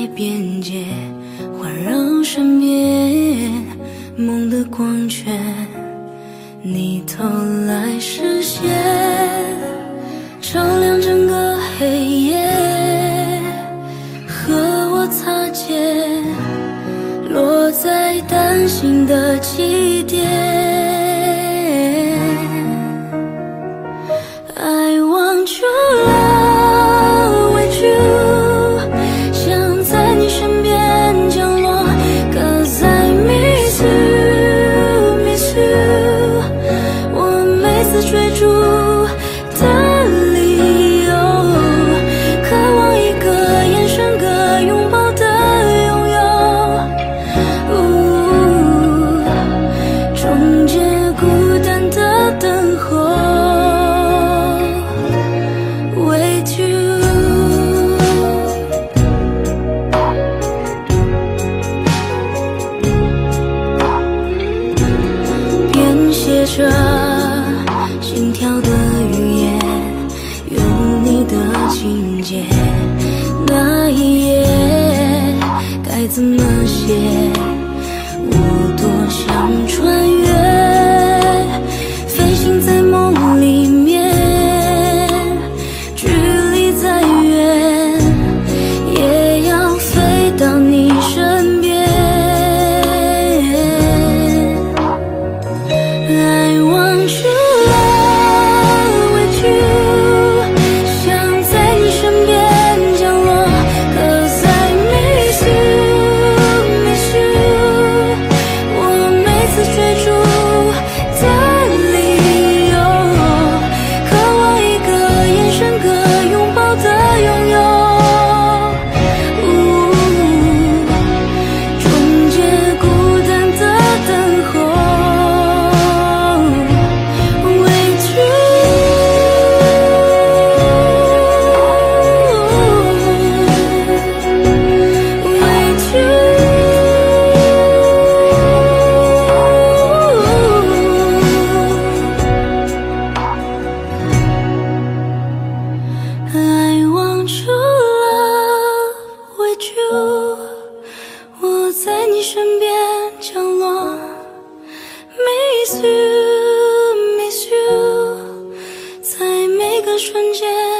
边界环绕身边，梦的光圈你偷来实现，照亮整个黑夜，和我擦肩，落在担心的起点。I want your love with you， 想在你身边降落 ，Cause I miss you, miss you， 我每次追逐的理由，渴望一个眼神，个拥抱的拥有，终结孤单的等候。写着心跳的语言，有你的情节，那一页该怎么写？我多想穿越，飞行在梦里面，距离再远，也要飞到你身边。I want your love with you， 想在你身边降落 ，Cause I miss you, miss you， 我每次追逐的理由，渴望一个眼神，个拥抱的拥有，终结孤单的等候。I want your love with you， 我在你身边降落 ，miss you, miss you， 在每个瞬间。